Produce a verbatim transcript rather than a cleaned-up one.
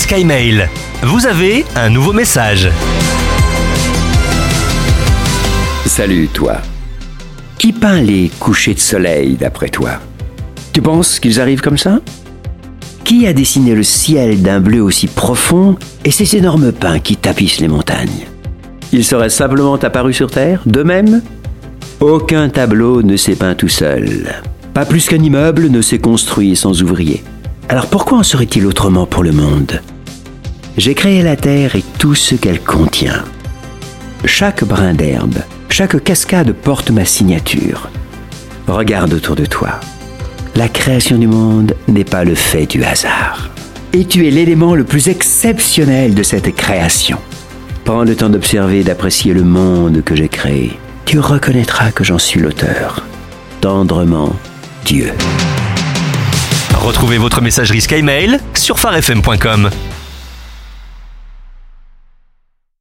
SkyMail. Vous avez un nouveau message. Salut toi. Qui peint les couchers de soleil d'après toi? Tu penses qu'ils arrivent comme ça? Qui a dessiné le ciel d'un bleu aussi profond et ces énormes pins qui tapissent les montagnes? Ils seraient simplement apparus sur Terre, d'eux-mêmes? Aucun tableau ne s'est peint tout seul. Pas plus qu'un immeuble ne s'est construit sans ouvriers. Alors pourquoi en serait-il autrement pour le monde? J'ai créé la Terre et tout ce qu'elle contient. Chaque brin d'herbe, chaque cascade porte ma signature. Regarde autour de toi. La création du monde n'est pas le fait du hasard. Et tu es l'élément le plus exceptionnel de cette création. Prends le temps d'observer et d'apprécier le monde que j'ai créé. Tu reconnaîtras que j'en suis l'auteur. Tendrement, Dieu. Retrouvez votre messagerie SkyMail sur phare f m point com.